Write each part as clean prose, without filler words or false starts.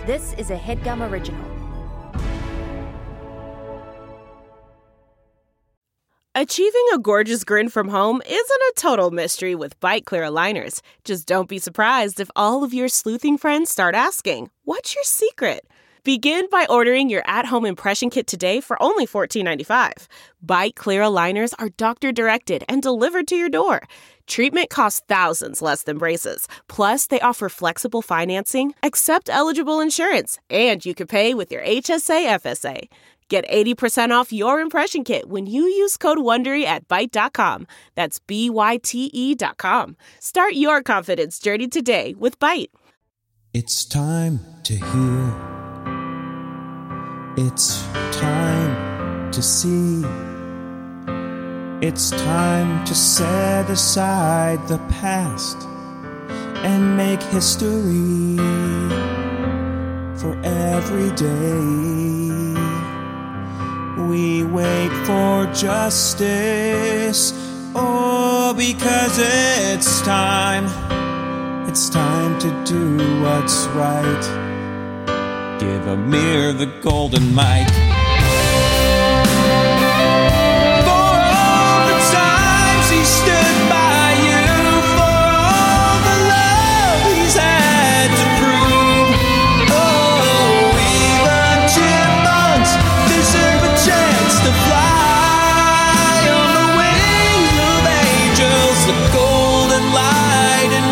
This is a HeadGum original. Achieving a gorgeous grin from home isn't a total mystery with Byte Clear aligners. Just don't be surprised if all of your sleuthing friends start asking, "What's your secret?" Begin by ordering your at-home impression kit today for only $14.95. Byte Clear aligners are doctor-directed and delivered to your door. Treatment costs thousands less than braces. Plus, they offer flexible financing, accept eligible insurance, and you can pay with your HSA FSA. Get 80% off your impression kit when you use code WONDERY at Byte.com. That's BYTE.com. Start your confidence journey today with Byte. It's time to heal. It's time to see. It's time to set aside the past and make history for every day. We wait for justice, oh, because it's time to do what's right. Give Amir the golden mic. For all the times he stood by you, for all the love he's had to prove. Oh, even chipmunks deserve a chance to fly on the wings of angels, the golden light and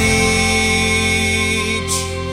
reach.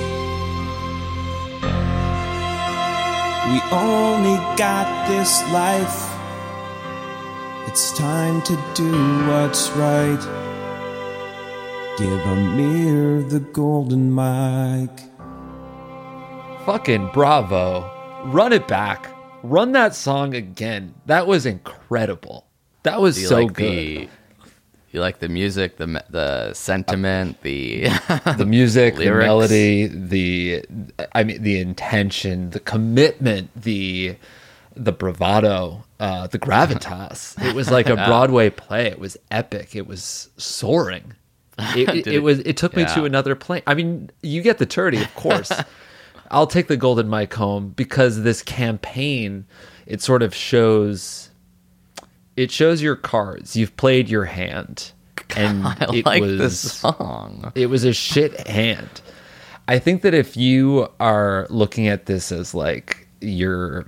We only got this life. It's time to do what's right. Give Amir the golden mic. Fucking bravo. Run it back. Run that song again. That was incredible. That was so good. You like the music, the sentiment, the the music, the lyrics. melody, the intention, the commitment, the bravado, the gravitas. It was like a Broadway play. It was epic. It was soaring. It took me to another plane. I mean, you get the turdy, of course. I'll take the golden mic home because this campaign, it sort of shows your cards. You've played your hand. And I like this song. It was a shit hand. I think that if you are looking at this as like your,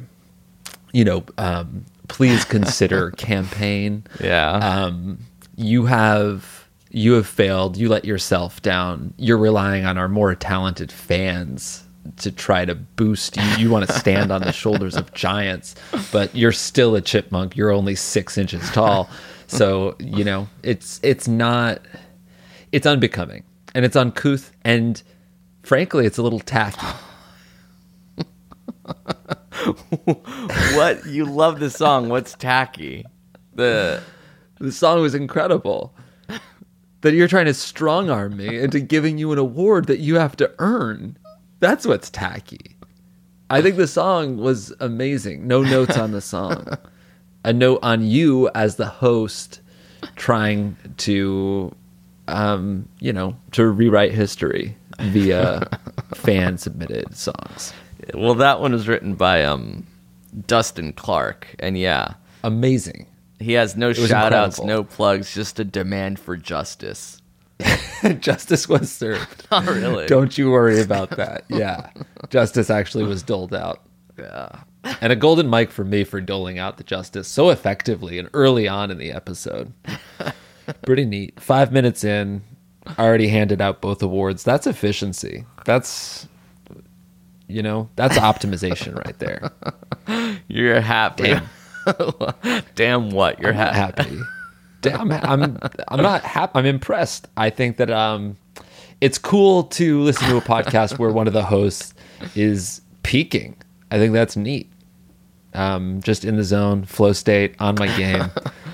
please consider campaign. Yeah. You have failed. You let yourself down. You're relying on our more talented fans to try to boost you. You want to stand on the shoulders of giants, but you're still a chipmunk. You're only 6 inches tall. So, it's unbecoming and it's uncouth and frankly, it's a little tacky. What? You love the song. What's tacky? The song was incredible. That you're trying to strong arm me into giving you an award that you have to earn. That's what's tacky. I think the song was amazing. No notes on the song. A note on you as the host trying to, to rewrite history via fan-submitted songs. Well, that one was written by Dustin Clark, and amazing. He has no shout-outs, no plugs, just a demand for justice. Justice was served. Oh, really? Don't you worry about that. Yeah. Justice actually was doled out. Yeah. And a golden mic for me for doling out the justice so effectively and early on in the episode. Pretty neat. 5 minutes in, already handed out both awards. That's efficiency. That's optimization right there. You're happy. Damn what? You're happy. I'm not happy. I'm impressed. I think that it's cool to listen to a podcast where one of the hosts is peaking. I think that's neat. Just in the zone, flow state, on my game.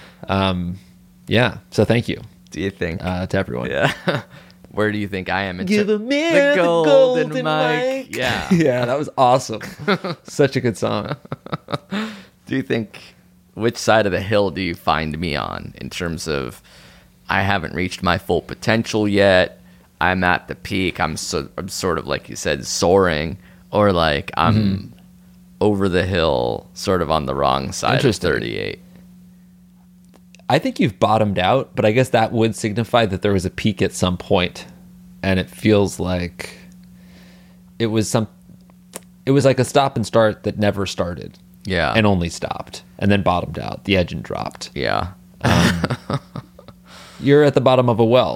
So thank you. Do you think? To everyone. Yeah. Where do you think I am? Give Amir the golden mic. Yeah. Yeah, that was awesome. Such a good song. Do you think, which side of the hill do you find me on in terms of I haven't reached my full potential yet, I'm at the peak, I'm sort of, like you said, soaring, or like I'm over the hill, sort of on the wrong side of Interesting. 38. I think you've bottomed out, but I guess that would signify that there was a peak at some point, and it feels like it was like a stop and start that never started. Yeah. And only stopped and then bottomed out. The engine dropped. Yeah. You're at the bottom of a well.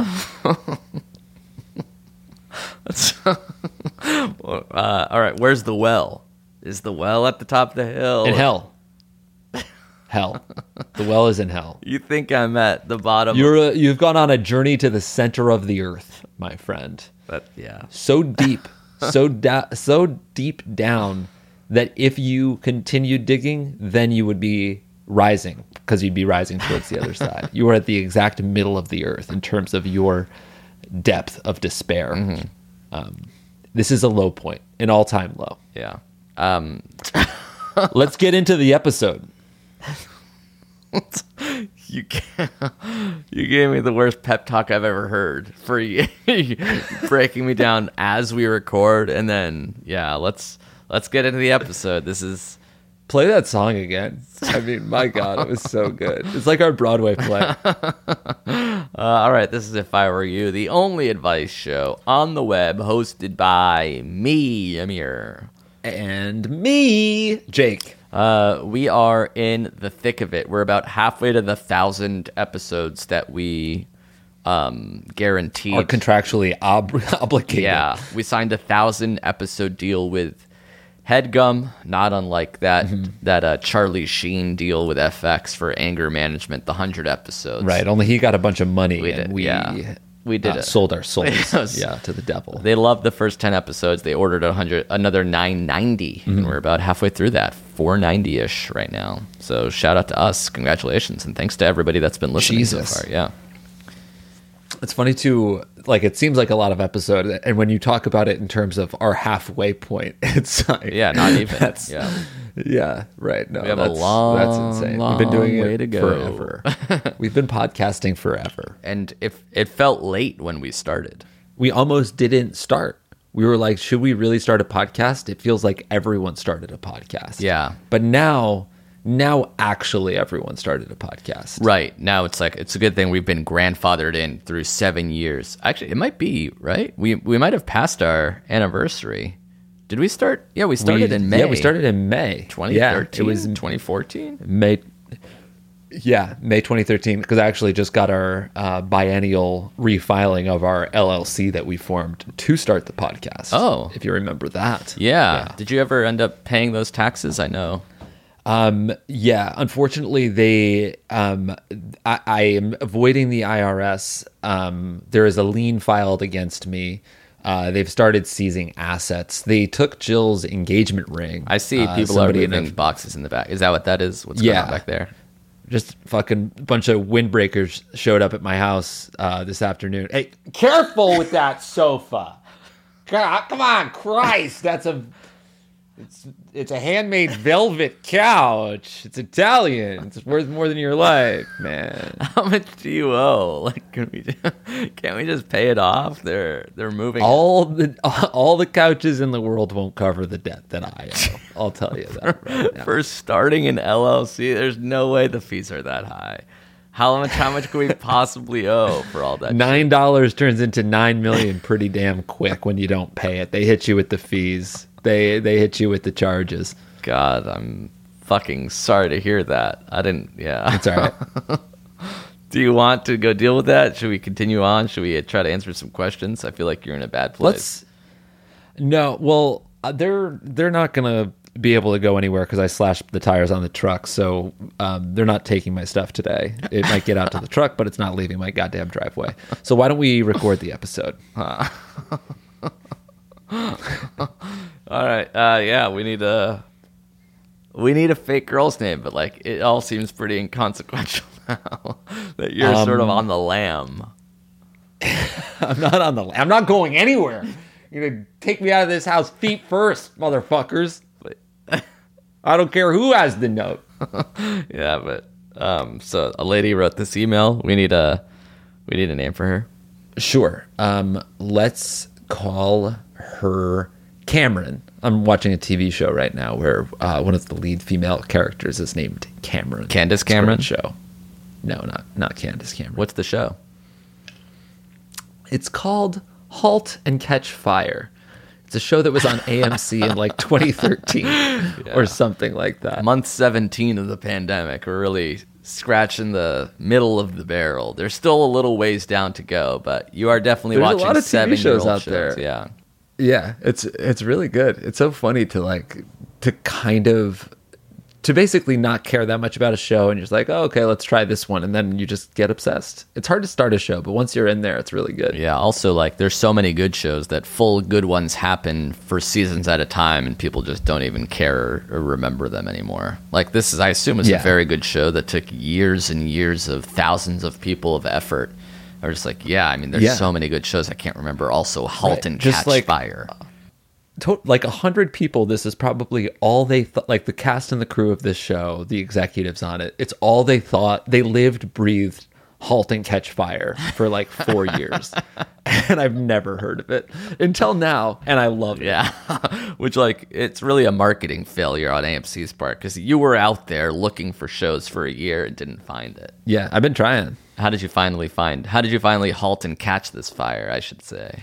All right. Where's the well? Is the well at the top of the hill? In hell. Hell. The well is in hell. You think I'm at the bottom? You've gone on a journey to the center of the earth, my friend. Yeah. So deep, so deep down that if you continued digging, then you would be rising, because you'd be rising towards the other side. You are at the exact middle of the earth in terms of your depth of despair. This is a low point, an all-time low. Yeah. Let's get into the episode. You gave me the worst pep talk I've ever heard for breaking me down as we record, and then let's get into the episode. This is Play that song again. I mean, my God, it was so good. It's like our Broadway play. all right. This is If I Were You, the only advice show on the web, hosted by me, Amir, And me, Jake. we are in the thick of it. We're about halfway to the 1,000 episodes that we guaranteed. Are contractually obligated. Yeah, we signed a 1,000 episode deal with HeadGum, not unlike that Charlie Sheen deal with FX for anger management, the 100 episodes. Right, only he got a bunch of money We and did, we did it. sold our souls Yes. to the devil. They loved the first 10 episodes. They ordered another 990, and we're about halfway through that, 490-ish right now. So shout out to us, congratulations, and thanks to everybody that's been listening Jesus. so far. Yeah. It's funny too, like it seems like a lot of episodes, and when you talk about it in terms of our halfway point, it's like, Yeah, not even. That's, yeah. Yeah, right. No, We have a that's long, insane. long We've been doing way it to go. forever. We've been podcasting forever. And if it felt late when we started. We almost didn't start. We were like, should we really start a podcast? It feels like everyone started a podcast. Yeah. But now actually everyone started a podcast. Right. Now it's like, it's a good thing we've been grandfathered in through 7 years. Actually, it might be, right? We might have passed our anniversary. Did we start? Yeah, we started in May. Yeah, we started in May. 2013? Yeah, it was 2014? May 2013, because I actually just got our biennial refiling of our LLC that we formed to start the podcast. Oh. If you remember that. Yeah. Did you ever end up paying those taxes? I know. Yeah, unfortunately, I am avoiding the IRS. There is a lien filed against me. They've started seizing assets. They took Jill's engagement ring. I see people are moving boxes in the back. Is that what that is? What's going on back there? Just fucking bunch of windbreakers showed up at my house this afternoon. Hey, careful with that sofa. Come on, Christ. It's a handmade velvet couch. It's Italian. It's worth more than your life, man. How much do you owe? Like, can't we just pay it off? They're moving. All the couches in the world won't cover the debt that I owe. I'll tell you that right now. For starting an LLC, there's no way the fees are that high. How much can we possibly owe for all that? $9 turns into $9 million pretty damn quick when you don't pay it. They hit you with the fees. They hit you with the charges. God, I'm fucking sorry to hear that. I didn't. Yeah, It's all right. Do you want to go deal with that? Should we continue on? Should we try to answer some questions? I feel like you're in a bad place. They're not gonna be able to go anywhere because I slashed the tires on the truck. So they're not taking my stuff today. It might get out to the truck, but it's not leaving my goddamn driveway. So why don't we record the episode? All right. Yeah, we need a fake girl's name, but like it all seems pretty inconsequential now that you're sort of on the lam. I'm not on the. I'm not going anywhere. You're gonna take me out of this house feet first, motherfuckers. I don't care who has the note. Yeah, but so a lady wrote this email. We need a name for her. Sure. Let's call her Cameron. I'm watching a TV show right now where one of the lead female characters is named Cameron. Candace It's a Cameron? great show. No, not Candace Cameron. What's the show? It's called Halt and Catch Fire. It's a show that was on AMC in like 2013 or something like that. Month 17 of the pandemic. We're really scratching the middle of the barrel. There's still a little ways down to go, but you are definitely There's a watching lot of TV 7-year-old shows out there. Yeah. Yeah, it's really good. It's so funny to basically not care that much about a show, and you're just like, oh, okay, let's try this one, and then you just get obsessed. It's hard to start a show, but once you're in there, it's really good. Yeah, also, like, there's so many good shows that full good ones happen for seasons at a time, and people just don't even care or remember them anymore. Like, this is, I assume, is a very good show that took years and years of thousands of people of effort. I was just like, there's so many good shows I can't remember. Also, Halt and Just Catch like- Fire. Like 100 people, this is probably all they thought. Like the cast and the crew of this show, the executives on it, it's all they thought. They lived, breathed Halt and Catch Fire for like 4 years, and I've never heard of it until now, and I love it. Yeah, which, like, it's really a marketing failure on AMC's part, because you were out there looking for shows for a year and didn't find it. Yeah, I've been trying. How did you finally halt and catch this fire, I should say?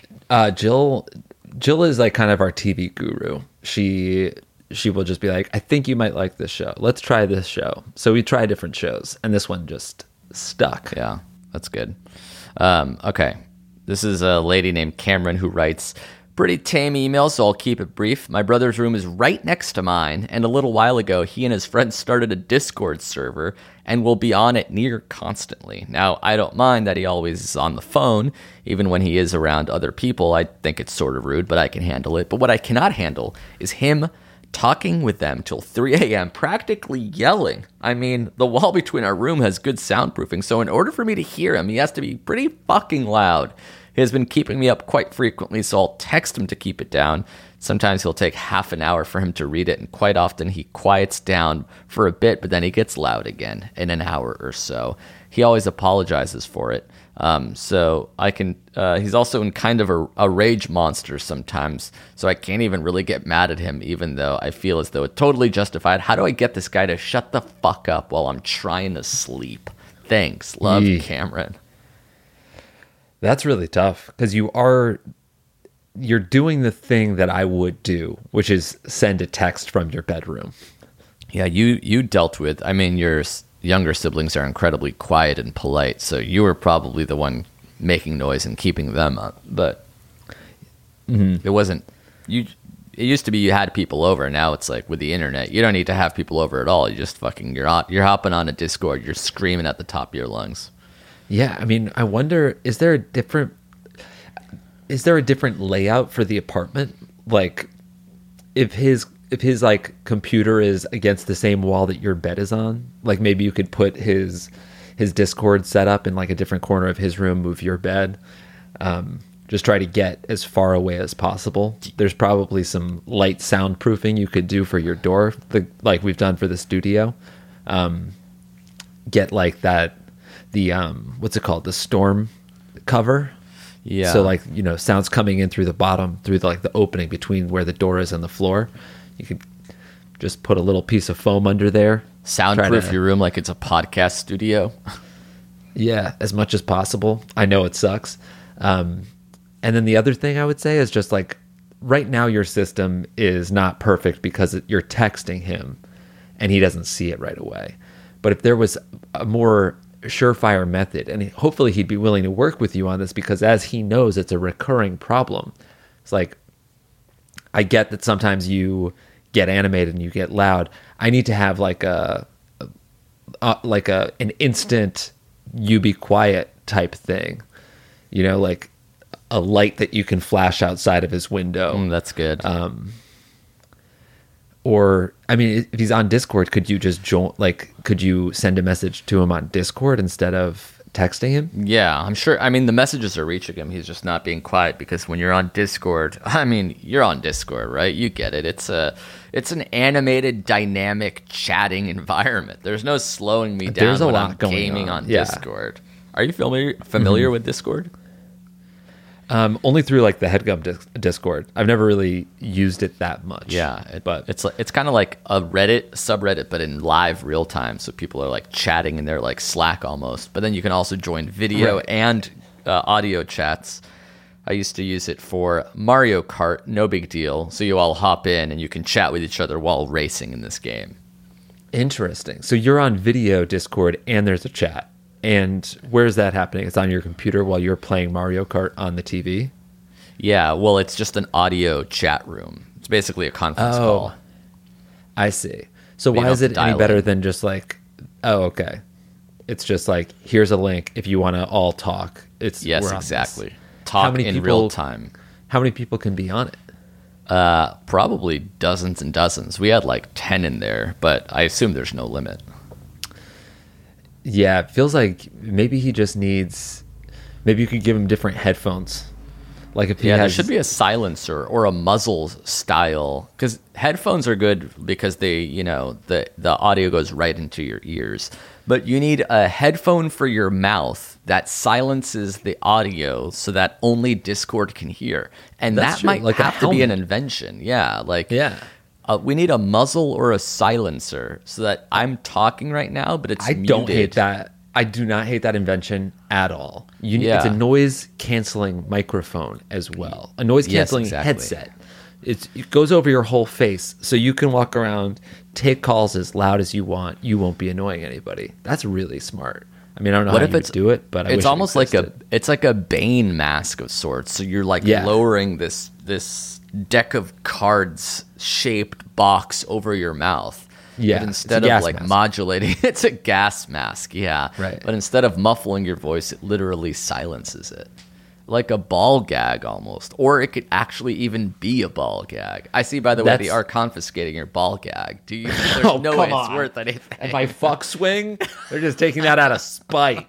Jill is like kind of our TV guru. She will just be like, I think you might like this show. Let's try this show. So we try different shows, and this one just stuck. Yeah, that's good. Okay, this is a lady named Cameron who writes, pretty tame email, so I'll keep it brief. My brother's room is right next to mine, and a little while ago, he and his friends started a Discord server and will be on it near constantly. Now, I don't mind that he always is on the phone, even when he is around other people. I think it's sort of rude, but I can handle it. But what I cannot handle is him talking with them till 3 a.m., practically yelling. I mean, the wall between our room has good soundproofing, so in order for me to hear him, he has to be pretty fucking loud. He has been keeping me up quite frequently, so I'll text him to keep it down. Sometimes he'll take half an hour for him to read it, and quite often he quiets down for a bit, but then he gets loud again in an hour or so. He always apologizes for it. So I can, he's also in kind of a rage monster sometimes, so I can't even really get mad at him, even though I feel as though it's totally justified. How do I get this guy to shut the fuck up while I'm trying to sleep? Thanks. Love, Cameron. That's really tough because you're doing the thing that I would do, which is send a text from your bedroom. Yeah, you dealt with, I mean, your younger siblings are incredibly quiet and polite, so you were probably the one making noise and keeping them up. But it wasn't, it used to be you had people over. Now it's like with the internet, you don't need to have people over at all. You just fucking, you're hopping on a Discord, you're screaming at the top of your lungs. Yeah, I mean, I wonder, is there a different layout for the apartment? Like, if his like computer is against the same wall that your bed is on, like maybe you could put his Discord set up in like a different corner of his room, move your bed, just try to get as far away as possible. There's probably some light soundproofing you could do for your door, like we've done for the studio. Get like that. The what's it called? The storm cover. Yeah. So like, you know, sounds coming in through the bottom, through the opening between where the door is and the floor. You could just put a little piece of foam under there. Soundproof your room like it's a podcast studio. Yeah, as much as possible. I know it sucks. And then the other thing I would say is just like, right now your system is not perfect because you're texting him and he doesn't see it right away. But if there was a more surefire method, and hopefully he'd be willing to work with you on this, because as he knows, it's a recurring problem. It's like, I get that sometimes you get animated and you get loud. I need to have like an instant you be quiet type thing, you know, like a light that you can flash outside of his window. That's good. Or, I mean, if he's on Discord, could you just could you send a message to him on Discord instead of texting him? Yeah, I'm sure. I mean, the messages are reaching him. He's just not being quiet, because when you're on Discord, I mean, you're on Discord, right? You get it. It's an animated, dynamic chatting environment. There's no slowing me down. There's a when lot I'm going gaming on Yeah. Discord. Are you familiar with Discord? Only through like the HeadGum Discord. I've never really used it that much. Yeah, but it's kind of like a Reddit subreddit, but in live real time. So people are like chatting in their like Slack almost. But then you can also join video Right. and audio chats. I used to use it for Mario Kart, no big deal. So you all hop in and you can chat with each other while racing in this game. interesting. So you're on video Discord and there's a chat. And where's that happening? It's on your computer while you're playing Mario Kart on the TV? Yeah, well, it's just an audio chat room. It's basically a conference call. I see. So You why don't is have it to any dial better in. than just like, oh, okay. It's just like, here's a link if you want to all talk. Yes, we're on this. exactly. Talk in real time. How many people can be on it? Probably dozens and dozens. We had like 10 in there, but I assume there's no limit. Yeah, it feels like maybe he just needs. Maybe you could give him different headphones. Like if he Yeah, there has, should be a silencer or a muzzle style, because headphones are good because they, the audio goes right into your ears. But you need a headphone for your mouth that silences the audio so that only Discord can hear. And That's that true, might like a have to be an helmet. invention. Yeah, like Yeah. we need a muzzle or a silencer so that I'm talking right now, but it's I don't muted. hate that. I do not hate that invention at all. It's Yeah. a noise canceling microphone as well. A noise canceling exactly. headset. It goes over your whole face, so you can walk around, take calls as loud as you want. You won't be annoying anybody. That's really smart. I mean, I don't know What how if you it's would do it, but I it's wish it almost like existed. it's like a Bane mask of sorts. So you're like Yeah. lowering this deck of cards shaped box over your mouth. Yeah, But it's instead a of gas like mask. modulating, it's a gas mask. Yeah. Right. But instead of muffling your voice, it literally silences it. Like a ball gag almost. Or it could actually even be a ball gag. I see, by the way, they That's- are confiscating your ball gag. Do you there's Oh, no come way it's on. worth anything. And my fuck swing, they're just taking that out of spite.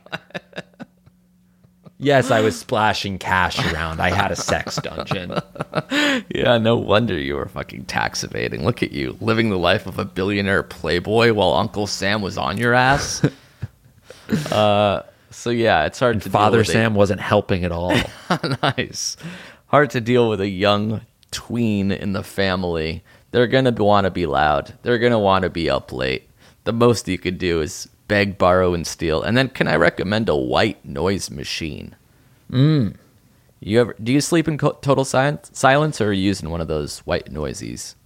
Yes, I was splashing cash around. I had a sex dungeon. Yeah, no wonder you were fucking tax evading. Look at you, living the life of a billionaire playboy while Uncle Sam was on your ass. So yeah, it's hard to Father deal with Sam wasn't helping at all. nice. Hard to deal with a young tween in the family. They're gonna want to be loud. They're gonna want to be up late. The most you could do is beg, borrow, and steal. And then, can I recommend a white noise machine? Do you sleep in total silence, or are you using one of those white noisies?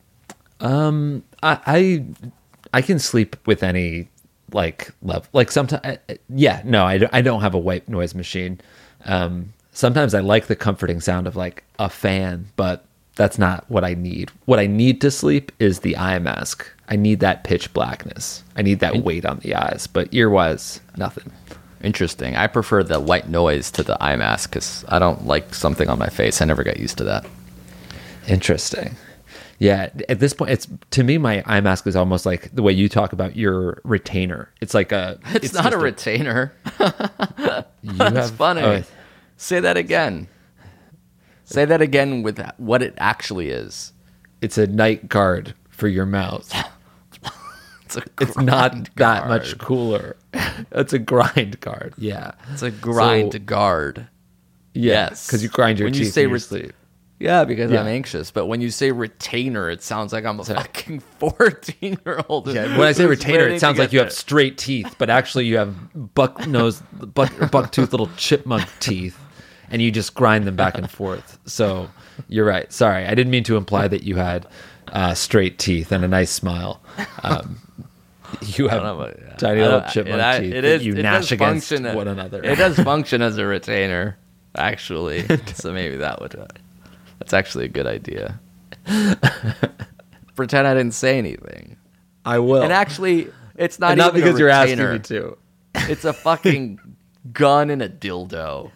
I can sleep with any like level. Like sometimes, yeah, no, I don't have a white noise machine. Sometimes I like the comforting sound of like a fan, but that's not what I need. What I need to sleep is the eye mask. I need that pitch blackness. I need that weight on the eyes, but ear-wise, nothing. Interesting. I prefer the white noise to the eye mask because I don't like something on my face. I never got used to that. Interesting. Yeah, at this point, it's to me, my eye mask is almost like the way you talk about your retainer. It's like a. It's not just a retainer. You That's have- funny. oh, Say that again. Say that again with what it actually is. it's a night guard for your mouth. It's not grind that much guard. cooler. It's a grind guard. Yeah. It's a grind So- guard. Yeah, Yes. because you grind your When you teeth say in your ret- sleep. Yeah, because Yeah. I'm anxious. But when you say retainer, it sounds like I'm a fucking 14-year-old. Yeah, when I say who's retainer, waiting it to sounds like get you have there. straight teeth, but actually you have buck tooth little chipmunk teeth, and you just grind them back and forth. So you're right. Sorry, I didn't mean to imply that you had straight teeth and a nice smile. You have tiny little chipmunk teeth that you gnash against one another. It does function as a retainer, actually. So maybe that's actually a good idea. Pretend I didn't say anything. I will. And actually, it's not And not even because a you're asking retainer. me to. It's a fucking gun and a dildo.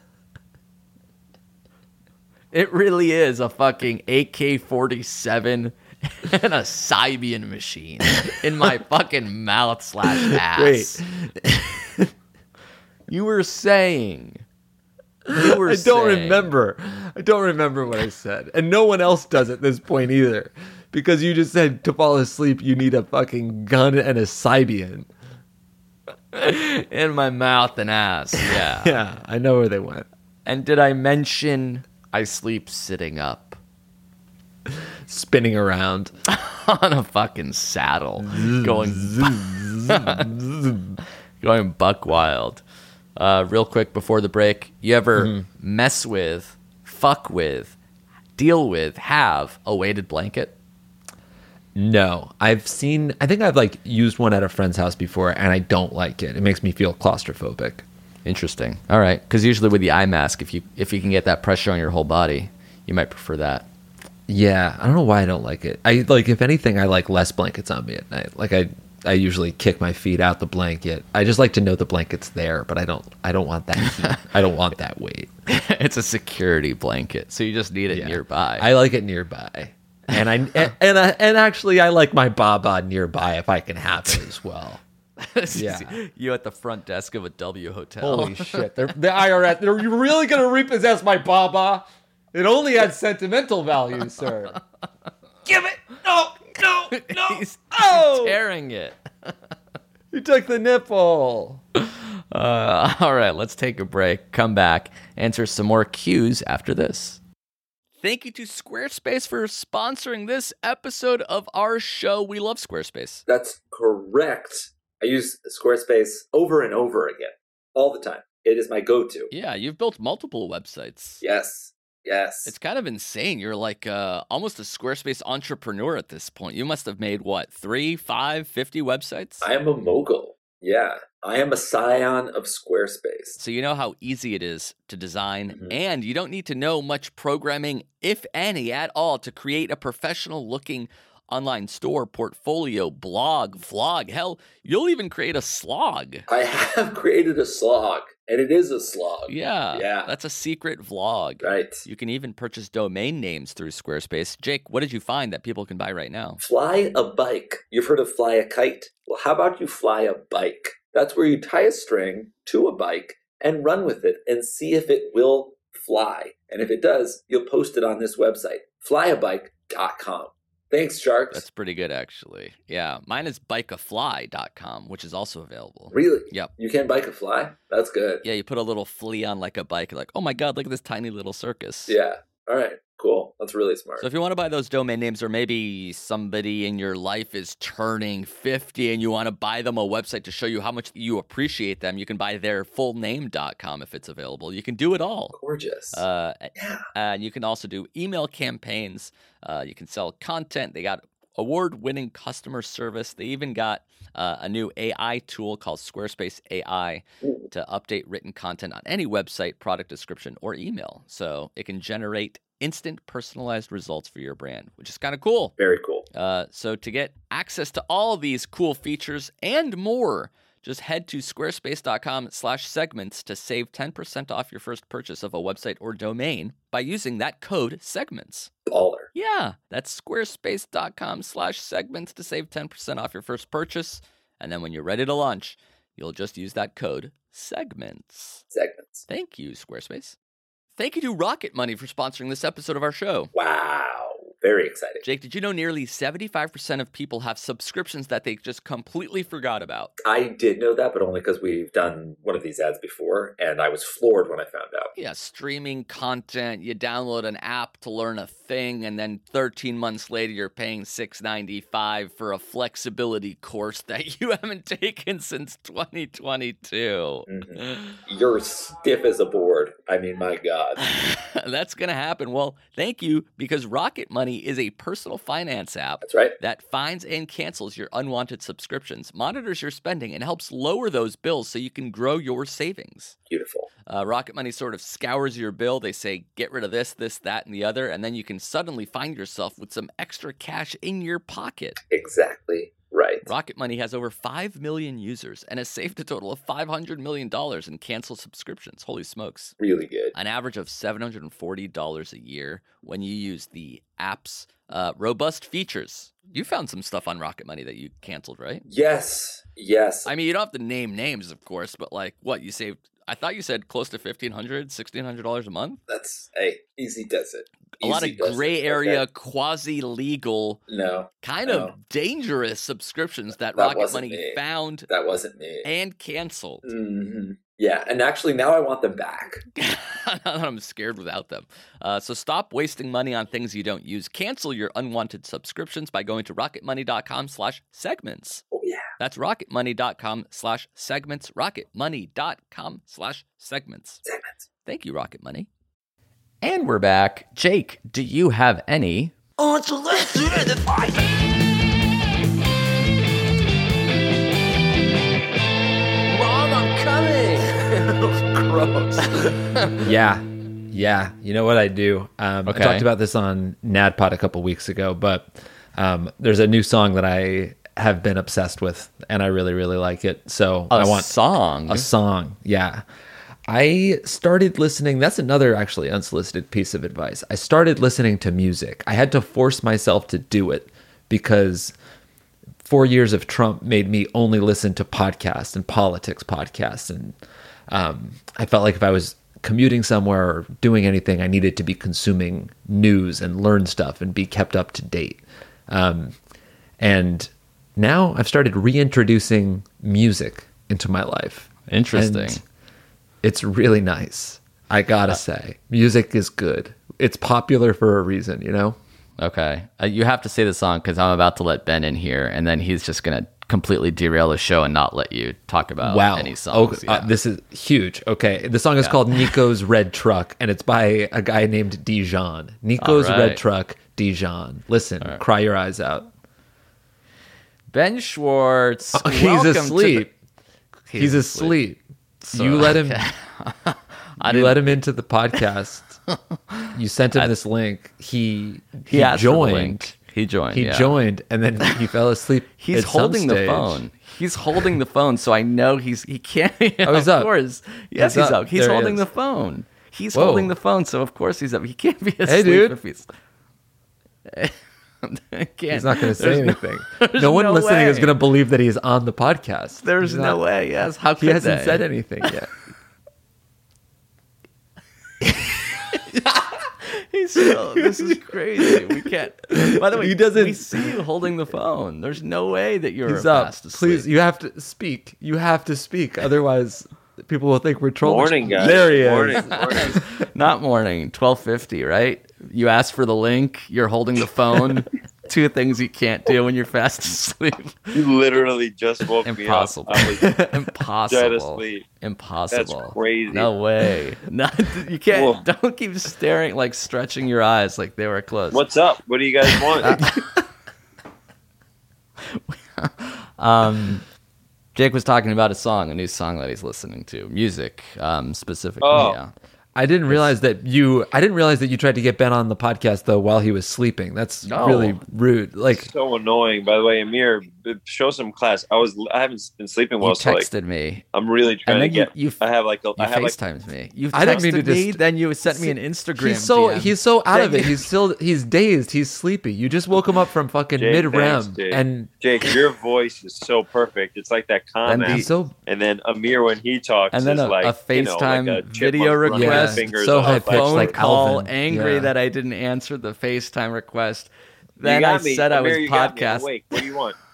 It really is a fucking AK-47 and a Sybian machine in my fucking mouth / ass. Wait. You were saying. You were I don't saying- remember. I don't remember what I said. And no one else does at this point either. Because you just said to fall asleep, you need a fucking gun and a Sybian. In my mouth and ass. Yeah. Yeah, I know where they went. And did I mention I sleep sitting up Spinning around. on a fucking saddle, going buck wild. Real quick before the break, you ever mess with, fuck with, deal with, have a weighted blanket? No, I think I've like used one at a friend's house before, and I don't like it. It makes me feel claustrophobic. Interesting. All right, because usually with the eye mask, if you can get that pressure on your whole body, you might prefer that. Yeah, I don't know why I don't like it. I like, if anything, I like less blankets on me at night. Like I usually kick my feet out the blanket. I just like to know the blanket's there, but I don't want that heat. I don't want that weight. It's a security blanket, so you just need it Yeah. nearby. I like it nearby. And actually I like my Baba nearby if I can have it as well. Yeah. You at the front desk of a W hotel. Holy shit. The IRS, you really going to repossess my Baba? It only had sentimental value, sir. Give it! No! He's Oh! tearing it. You took the nipple. All right, let's take a break. Come back. Answer some more cues after this. Thank you to Squarespace for sponsoring this episode of our show. We love Squarespace. That's correct. I use Squarespace over and over again, all the time. It is my go-to. Yeah, you've built multiple websites. Yes. It's kind of insane. You're like almost a Squarespace entrepreneur at this point. You must have made, 3, 5, 50 websites? I am a mogul. Yeah. I am a scion of Squarespace. So you know how easy it is to design, and you don't need to know much programming, if any, at all, to create a professional-looking online store, portfolio, blog, vlog. Hell, you'll even create a slog. I have created a slog, and it is a slog. Yeah. That's a secret vlog. Right. You can even purchase domain names through Squarespace. Jake, what did you find that people can buy right now? Fly a bike. You've heard of fly a kite? Well, how about you fly a bike? That's where you tie a string to a bike and run with it and see if it will fly. And if it does, you'll post it on this website, flyabike.com. Thanks, Sharks. That's pretty good, actually. Yeah, mine is bikeafly.com, which is also available. Really? Yep. You can bike a fly? That's good. Yeah, you put a little flea on like a bike. You're like, oh my God, look at this tiny little circus. Yeah. All right. Cool. That's really smart. So if you want to buy those domain names, or maybe somebody in your life is turning 50 and you want to buy them a website to show you how much you appreciate them, you can buy their fullname.com if it's available. You can do it all. Gorgeous. And you can also do email campaigns. You can sell content. They got award-winning customer service. They even got a new AI tool called Squarespace AI to update written content on any website, product description, or email. So it can generate instant personalized results for your brand, which is kind of cool. Very cool. So to get access to all these cool features and more, just head to squarespace.com/segments to save 10% off your first purchase of a website or domain by using that code segments. Baller. Yeah, that's squarespace.com/segments to save 10% off your first purchase. And then when you're ready to launch, you'll just use that code segments. Segments. Thank you, Squarespace. Thank you to Rocket Money for sponsoring this episode of our show. Wow. Very exciting. Jake, did you know nearly 75% of people have subscriptions that they just completely forgot about? I did know that, but only because we've done one of these ads before, and I was floored when I found out. Yeah, streaming content, you download an app to learn a thing, and then 13 months later you're paying $6.95 for a flexibility course that you haven't taken since 2022. You're stiff as a board. I mean, my God. That's going to happen. Well, thank you, because Rocket Money is a personal finance app That's right. that finds and cancels your unwanted subscriptions, monitors your spending, and helps lower those bills so you can grow your savings. Beautiful. Rocket Money sort of scours your bill. They say, get rid of this, that, and the other, and then you can suddenly find yourself with some extra cash in your pocket. Exactly right. Rocket Money has over 5 million users and has saved a total of $500 million in canceled subscriptions. Holy smokes. Really good. An average of $740 a year when you use the app's robust features. You found some stuff on Rocket Money that you canceled, right? Yes. I mean, you don't have to name names, of course, but like what you saved. I thought you said close to $1,500, $1,600 a month. That's, hey, easy does it. A lot of gray area, quasi-legal, kind of dangerous subscriptions that Rocket Money found. That wasn't me. And canceled. Mm-hmm. Yeah, and actually now I want them back. I'm scared without them. So stop wasting money on things you don't use. Cancel your unwanted subscriptions by going to rocketmoney.com/segments. Oh yeah. That's rocketmoney.com/segments. rocketmoney.com/segments. Segments. Thank you, Rocket Money. And we're back. Jake, do you have any? Mom, I'm coming. Gross. Yeah. You know what I do? I Okay. talked about this on NADPOD a couple weeks ago, but there's a new song that I have been obsessed with, and I really, really like it. So I want song. a song. Yeah. I started listening. That's another actually unsolicited piece of advice. I started listening to music. I had to force myself to do it because 4 years of Trump made me only listen to podcasts and politics podcasts. And I felt like if I was commuting somewhere or doing anything, I needed to be consuming news and learn stuff and be kept up to date. And now I've started reintroducing music into my life. Interesting. And it's really nice. I gotta say, music is good. It's popular for a reason, you know? Okay. You have to say the song because I'm about to let Ben in here, and then he's just going to completely derail the show and not let you talk about any songs. Okay. This is huge. Okay. The song is called Nico's Red Truck, and it's by a guy named Dijon. Nico's All right. Red Truck, Dijon. Listen, cry your eyes out. Ben Schwartz. He's welcome to asleep. the- He's asleep. So- You let him. okay. You let him into the podcast. You sent him this link. He asked for the joined. link. He joined. He yeah. joined, and then he fell asleep. He's at some holding the stage. phone. He's holding the phone, so I know he can't. Oh, he's of up. course. Yes, He's he's up. up. He's There he holding is. the phone. He's Whoa. holding the phone, so of course he's up. He can't be asleep dude. if he's. Can't. He's not going to say There's anything. there's No one no listening is way. going to believe that he's on the podcast. There's He's no not- way. Yes. How could He hasn't they? said anything yet. He's still, this is crazy. We can't. By the way, He doesn't- we see you holding the phone. There's no way that you're He's up. fast asleep. Please, you have to speak. You have to speak. Otherwise, people will think we're trolling. Morning, guys. There he is. Morning. Not morning. 12:50, right? You asked for the link. You're holding the phone. Two things you can't do when you're fast asleep. You literally just woke Impossible. me up. I was Impossible. dead asleep. Impossible. That's crazy. No way. No, you can't. Whoa. Don't keep staring, like stretching your eyes like they were closed. What's up? What do you guys want? Jake was talking about a new song that he's listening to, music specifically. Oh. Yeah. I didn't realize that you tried to get Ben on the podcast though while he was sleeping. That's No. really rude. Like, So annoying. By the way, Amir, show some class. I haven't been sleeping well, You so like texted me. I'm really trying And to then get. you I have like You I have like FaceTimed me. You I didn't mean texted to me, just- then you sent me an Instagram. he's so out of it. He's dazed. He's sleepy. You just woke him up from fucking Jake, mid REM, thanks, Jake. and Jake. Your voice is so perfect. It's like that comment. the- he's so And then Amir, when he talks, and then is a like FaceTime like a video chipmunk running his request, fingers so up. high a pitched, phone like call, Alvin. angry Yeah. that I didn't answer the FaceTime request. You Then got I me. said I was Amir, you got me. I'm podcast. awake. What do you want?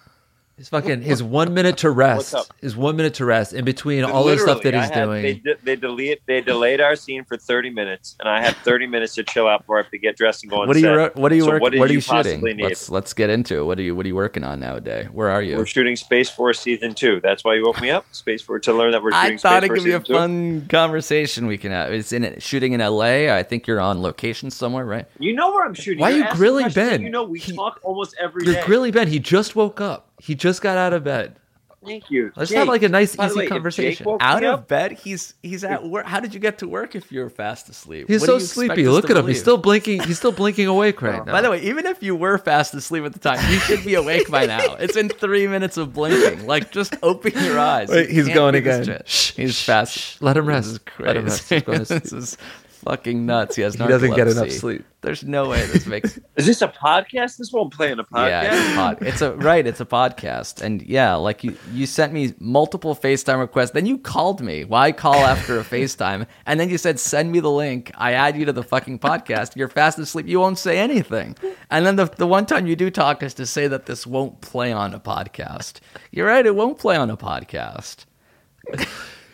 his 1 minute to rest. What's up? His 1 minute to rest in between all the stuff that Literally, he's doing. They delayed our scene for 30 minutes, and I had 30 minutes to chill out before I have to get dressed and go on What are you? set. What are you? So work- what did what are you you shooting? possibly need? Let's get into it. What are you working on nowadays? Where are you? We're shooting Space Force season 2. That's why you woke me up. Space Force to learn that we're I shooting thought Space it Force could be a season 2. fun conversation we can have. It's shooting in LA. I think you're on location somewhere, right? You know where I'm shooting. Why are You're you asking grilling questions that Ben? You know we He- talk almost every You're day. grilling Ben. He just woke up. He just got out of bed. Thank you. Let's Jake, have like a nice, by the easy way, if Jake conversation. woke Out me of up, bed. He's at work. How did you get to work if you're fast asleep? He's What so do you expect sleepy. us Look to at him. He's believe? still blinking. He's still blinking awake right now. By the way, even if you were fast asleep at the time, you should be awake by now. It's in 3 minutes of blinking. Like, just open your eyes. Wait, You he's can't going be this again. shit. Shh, He's shh, fast. shh. Let him rest. This is Let him rest. He's crazy. going to This is fucking nuts. He has He doesn't get enough narcolepsy. sleep. There's no way this makes. is this a podcast? This won't play on a podcast. Yeah, it's a podcast, and yeah, like you sent me multiple FaceTime requests. Then you called me. Why call after a FaceTime? And then you said, "Send me the link." I add you to the fucking podcast. You're fast asleep. You won't say anything. And then the one time you do talk is to say that this won't play on a podcast. You're right. It won't play on a podcast.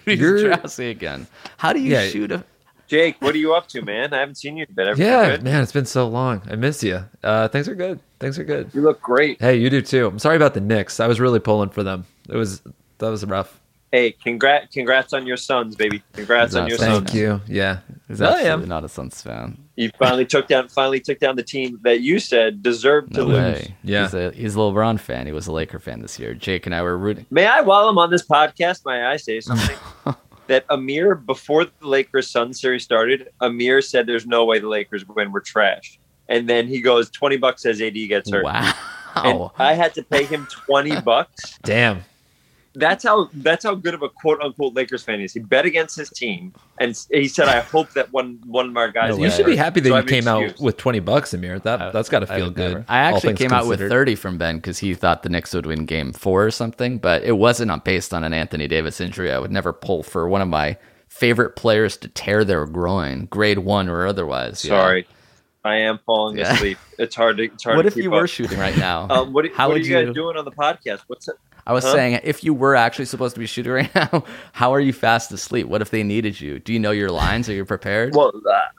He's You're- drowsy again. How do you Yeah. shoot a? Jake, what are you up to, man? I haven't seen you in a bit. Everything Yeah, good? man, it's been so long. I miss you. Things are good. Things are good. You look great. Hey, you do too. I'm sorry about the Knicks. I was really pulling for them. That was rough. Hey, congrats on your sons, baby. Congrats on your Thank sons. you. Yeah. He's I absolutely am. not a Suns fan. You finally took down the team that you said deserved to No lose. way. Yeah. He's a LeBron fan. He was a Laker fan this year. Jake and I were rooting. May I, while I'm on this podcast, may I say something? That Amir, before the Lakers Suns series started, Amir said there's no way the Lakers win. We're trash. And then he goes, $20 as AD gets hurt. Wow. And I had to pay him $20. Damn. That's how good of a quote unquote Lakers fan he is. He bet against his team, and he said, "I hope that one of our guys." No You way. gets should be hurt." happy that So I you have an came out excuse. with $20, Amir. That's got to I feel would good. never. I all actually things came out with considered. 30 from Ben because he thought the Knicks would win game 4 or something, but it wasn't based on an Anthony Davis injury. I would never pull for one of my favorite players to tear their groin, grade 1 or otherwise. Yeah. Sorry, I am falling Yeah. asleep. It's hard to. What to if keep you up. were shooting right now? What How are would you guys doing on the podcast? What's it? I was Huh? saying, if you were actually supposed to be shooting right now, how are you fast asleep? What if they needed you? Do you know your lines? Are you prepared? Well,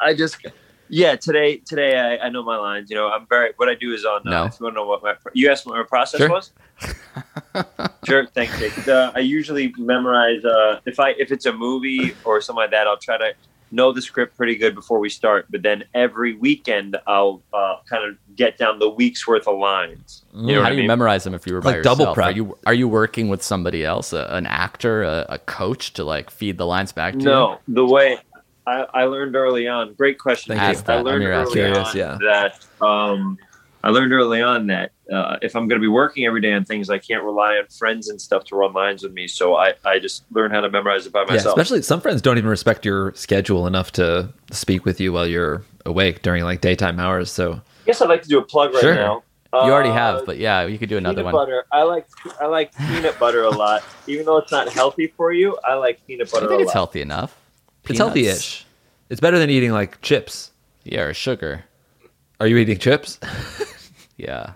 today I know my lines. You know, I'm very. What I do is on. No. If you want to know what you asked what my process Sure. was. Sure, thanks, Jake. I usually memorize. If it's a movie or something like that, I'll try to know the script pretty good before we start. But then every weekend, I'll kind of get down the week's worth of lines. You know how what do I you mean? memorize them if you were by Like double yourself? prep. Are you working with somebody else, an actor, a coach, to like feed the lines back to you? No, the way I learned early on. Great question. Thank Jake. you. I learned I'm early curious, on yeah. that. I learned early on that if I'm going to be working every day on things, I can't rely on friends and stuff to run lines with me. So I just learned how to memorize it by Yeah, myself. especially some friends don't even respect your schedule enough to speak with you while you're awake during like daytime hours. So I guess I'd like to do a plug right Sure. now. You already have, but yeah, you could do another peanut one. butter. I like peanut butter a lot, even though it's not healthy for you. I like peanut I butter think a it's lot. healthy enough. it's Peanuts. healthy-ish. It's better than eating like chips. Yeah, or sugar. Are you eating chips? Yeah.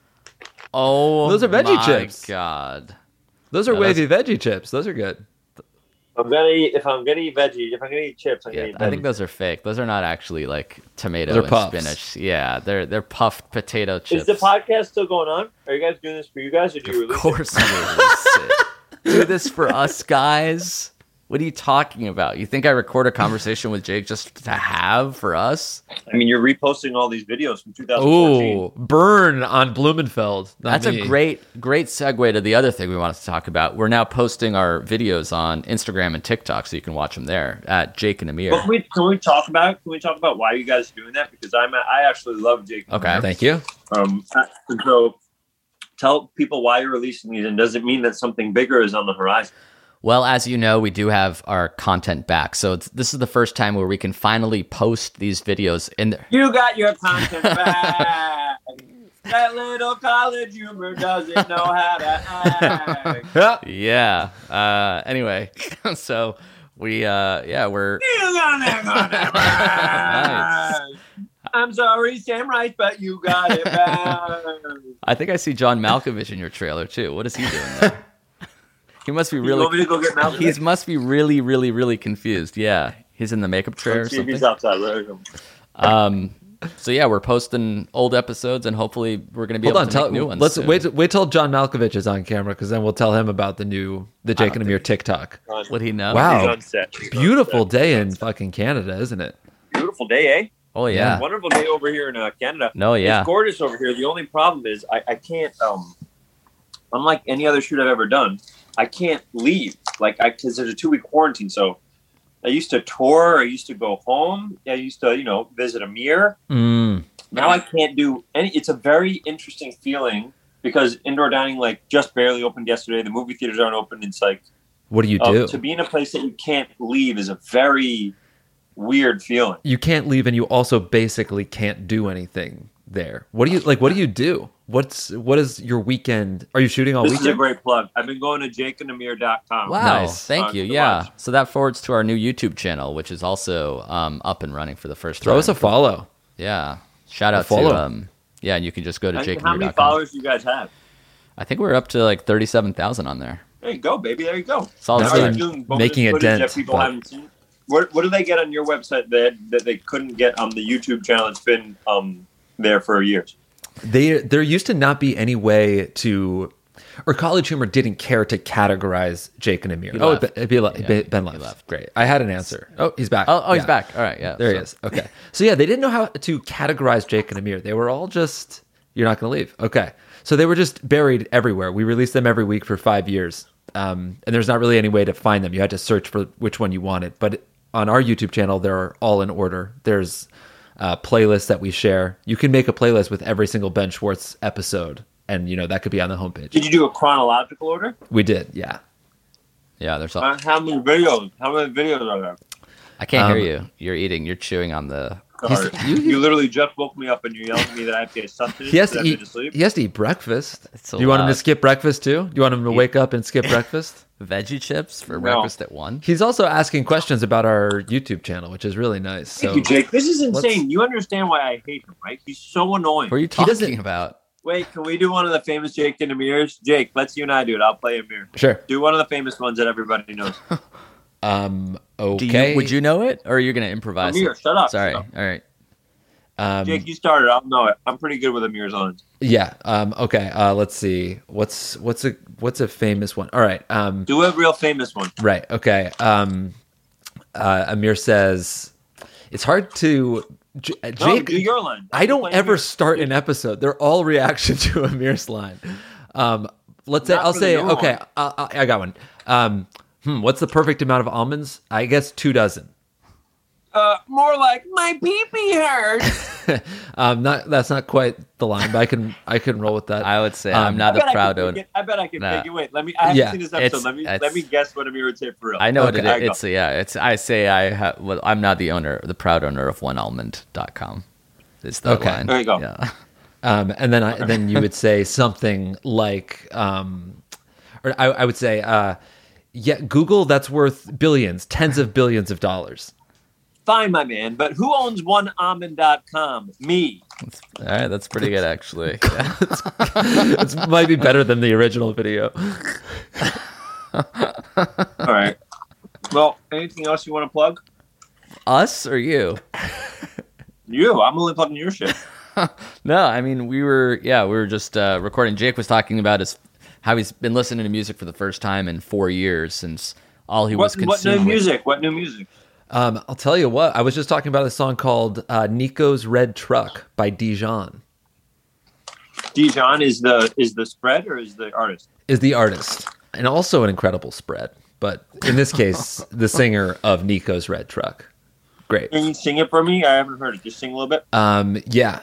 Oh, Those are veggie my chips. God. Those are No, wavy veggie chips. Those are good. If I'm gonna eat veggies, if I'm gonna eat chips, I'm Yeah, gonna eat I think veggies. those are fake. Those are not actually like tomato They're and puffs. spinach. Yeah, they're puffed potato chips. Is the podcast still going on? Are you guys doing this for you guys, or do you Of release it? course, we release it. Do this for us guys. What are you talking about? You think I record a conversation with Jake just to have for us? I mean, you're reposting all these videos from 2014. Oh, burn on Blumenfeld. Not That's me. a great segue to the other thing we wanted to talk about. We're now posting our videos on Instagram and TikTok, so you can watch them there at Jake and Amir. But can we talk about why you guys are doing that? Because I actually love Jake. Okay. Thank you. So tell people why you're releasing these, and does it mean that something bigger is on the horizon? Well, as you know, we do have our content back. So this is the first time where we can finally post these videos in there. You got your content back. That little college humor doesn't know how to act. Yeah. Anyway, so we're You got that content back. I'm sorry, Sam Rice, but you got it back. I think I see John Malkovich in your trailer too. What is he doing there? He must be You want me really to go get Malcolm? he must be really, really, really confused. Yeah. He's in the makeup tray or See if he's something. outside. So yeah, we're posting old episodes and hopefully we're gonna be Hold able on. to make new ones. Let's soon. wait till John Malkovich is on camera because then we'll tell him about the Jake and Amir TikTok. Would he know? Wow. He's on set. He's on Beautiful set. day in fucking Canada, isn't it? Beautiful day, eh? Oh yeah. Wonderful day over here in Canada. No, yeah. It's gorgeous over here. The only problem is I can't, unlike any other shoot I've ever done, I can't leave. Because there's a 2-week quarantine. So I used to tour. I used to go home. I used to, visit Amir. Now I can't do any. It's a very interesting feeling because indoor dining just barely opened yesterday. The movie theaters aren't open. It's What do you do? to be in a place that you can't leave is a very weird feeling. You can't leave, and you also basically can't do anything there. What do you do? What is your weekend? Are you shooting all This is a weekend? great plug. I've been going to jakeandamir.com. Wow. Nice. Thank you. to Yeah. watch. So that forwards to our new YouTube channel, which is also up and running for the first time. Throw us a follow. Yeah. Shout out follow. to yeah, and you can just go to How many jakeandamir.com. followers do you guys have? I think we're up to 37,000 on there. There you go, baby. There you go. It's all Not Are you really doing bonus making a footage dent, that people but- haven't seen? What do they get on your website that they couldn't get on the YouTube channel? It's been there for years. There used to not be any way to, or College Humor didn't care to categorize Jake and Amir. left. Ben left. he left. Great. I had an answer. Oh, he's back. Oh, he's Yeah. back. All right, yeah. There he is. Okay. So yeah, they didn't know how to categorize Jake and Amir. They were all just, you're not going to leave. Okay. So they were just buried everywhere. We released them every week for 5 years. And there's not really any way to find them. You had to search for which one you wanted. But on our YouTube channel, they're all in order. There's playlists that we share. You can make a playlist with every single Ben Schwartz episode. And, that could be on the homepage. Did you do a chronological order? We did. Yeah. Yeah, there's How many videos? How many videos are there? I can't hear you. You're eating. You're chewing on the. Sorry. You literally just woke me up and you're yelling at me that I have to get sustenance. He has that to I have eat. to sleep. He has to eat breakfast. It's so Do you want him to loud. skip breakfast too? Do you want him to wake up and skip breakfast? Veggie chips for No. breakfast at 1. He's also asking questions about our YouTube channel, which is really nice. Thank So you, Jake. This is let's- insane. You understand why I hate him, right? He's so annoying. What are you doesn't- talking about? Wait, can we do one of the famous Jake and Amirs? Jake, let's you and I do it. I'll play Amir. sure. Do one of the famous ones that everybody knows. Okay. Would you know it, or are you going to improvise? Amir, it? shut up. Sorry. Shut up. All right. Jake, you started. I'll know it. I'm pretty good with Amir's lines. Yeah. Okay. Let's see. What's a famous one? All right. Do a real famous one. Right. Okay. Amir says it's hard to. No, Jake, do your line. I don't Play ever Amir. start an episode. They're all reaction to Amir's line. Let's say Not I'll for say the new okay. I got one. What's the perfect amount of almonds? I guess 2 dozen. More like my pee-pee hurts. That's not quite the line, but I can roll with that. I would say I'm not I bet a I proud can owner. fake it. I bet I can Nah. fake it. Wait, let me. I haven't Yeah, seen this episode. it's- Let me guess what Amir would say for real. I know what it Okay, is. It's yeah. It's I say I have. Well, I'm not the owner, the proud owner of onealmond.com. Is the Okay. line? There you go. Yeah. And then you would say something like, or I would say, yeah, Google, that's worth billions, tens of billions of dollars. Fine, my man. But who owns onealmond.com? Me. All right, that's pretty good actually. Yeah. It might be better than the original video. All right. Well, anything else you want to plug? Us or you? You. I'm only plugging your shit. No, I mean we were just recording. Jake was talking about how he's been listening to music for the first time in 4 years since all he was What consuming. new music? What new music? I'll tell you what, I was just talking about a song called Nico's Red Truck by Dijon. Dijon is the spread or is the artist? Is the artist, and also an incredible spread. But in this case, the singer of Nico's Red Truck. Great. Can you sing it for me? I haven't heard it. Just sing a little bit. Yeah.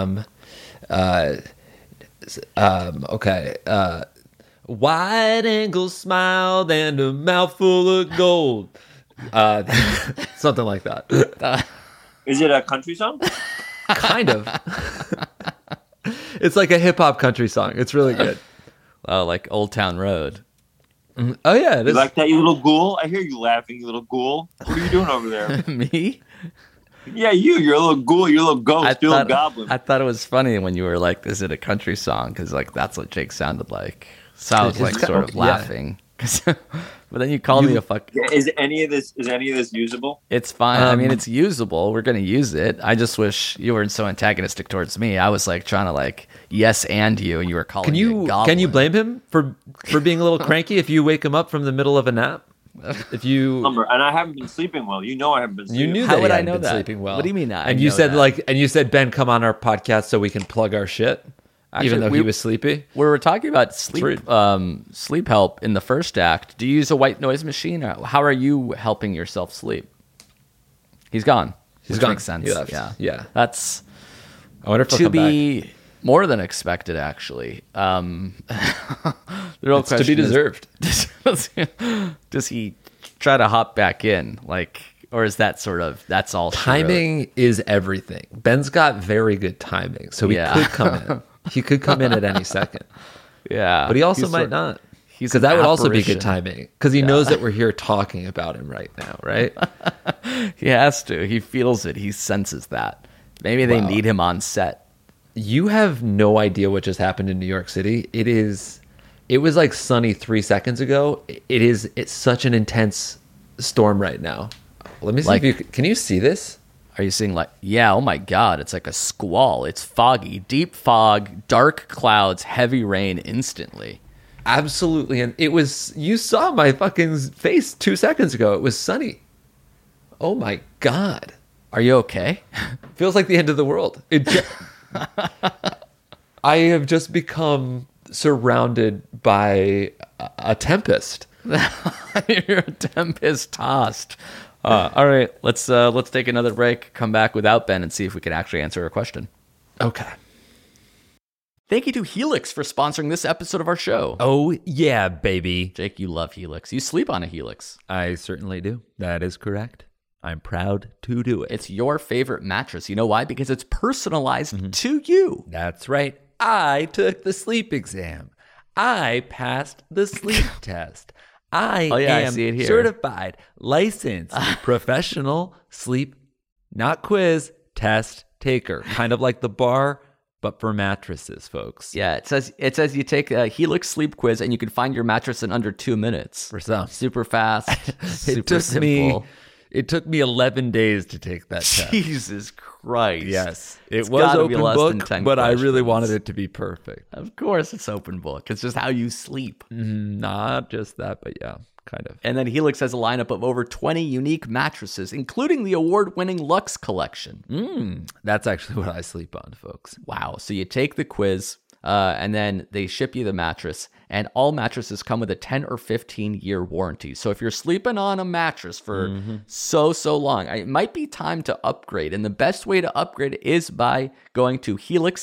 Okay. Wide angle smile and a mouthful of gold. Something like that. Is it a country song? Kind of. It's like a hip hop country song. It's really good. Oh, like Old Town Road. Oh yeah, it You is. like that, you little ghoul? I hear you laughing, you little ghoul. What are you doing over there? Me? Yeah, you're a little ghoul, you're a little ghost, you're a little goblin. I thought it was funny when you were like, "Is it a country song?" Because like that's what Jake sounded like. So I was It's like kind sort of- of yeah. laughing. But then you called me a fuck. Is any of this usable? It's fine. I mean, it's usable. We're gonna use it. I just wish you weren't so antagonistic towards me. I was like trying to like yes and you, and you were calling Can me a you goblin. blame him for being a little cranky if you wake him up from the middle of a nap? If you And I haven't been sleeping well. You know I haven't been sleeping. you knew How that would he I hadn't know been that? sleeping well. What do you mean I And you know said that? Ben, come on our podcast so we can plug our shit, even though he was sleepy. We were talking about rude. sleep help in the first act. Do you use a white noise machine? Or how are you helping yourself sleep? He's gone. He's Which gone. Makes sense. He left. Yeah. Yeah. That's I wonder if he'll to come back. be more than expected, actually. The real It's to question be is, deserved. does he try to hop back in, like, or is that sort of that's all she wrote? Timing is everything. Ben's got very good timing, so he Yeah. could come in. He could come in at any second, Yeah, but he also He's might sort- not. He's Because an that would also be apparition. good timing. Because he knows that we're here talking about him right now, right? He has to. He feels it. He senses that. Maybe they Wow. need him on set. You have no idea what just happened in New York City. It is It was like sunny 3 seconds ago. It's such an intense storm right now. Let me see Like- if can you see this? Are you seeing like, yeah, oh my God, it's like a squall. It's foggy, deep fog, dark clouds, heavy rain instantly. Absolutely. And you saw my fucking face 2 seconds ago. It was sunny. Oh my God. Are you okay? Feels like the end of the world. I have just become surrounded by a tempest. You're a tempest tossed. All right, let's take another break, come back without Ben, and see if we can actually answer a question. Okay. Thank you to Helix for sponsoring this episode of our show. Oh, yeah, baby. Jake, you love Helix. You sleep on a Helix. I certainly do. That is correct. I'm proud to do it. It's your favorite mattress. You know why? Because it's personalized to you. That's right. I took the sleep exam. I passed the sleep test. I I am see it here. certified, licensed, professional sleep, not quiz, test taker. Kind of like the bar, but for mattresses, folks. Yeah, it says you take a Helix sleep quiz and you can find your mattress in under 2 minutes. For some. Super fast, super It took simple. It took me 11 days to take that test. Jesus Christ. Yes. It's It was gotta be open less than book, 10 but I really questions. wanted it to be perfect. Of course it's open book. It's just how you sleep. Not just that, but yeah, kind of. And then Helix has a lineup of over 20 unique mattresses, including the award-winning Lux collection. That's actually what I sleep on, folks. Wow. So you take the quiz, and then they ship you the mattress, and all mattresses come with a 10 or 15-year warranty. So if you're sleeping on a mattress for so long, it might be time to upgrade. And the best way to upgrade is by going to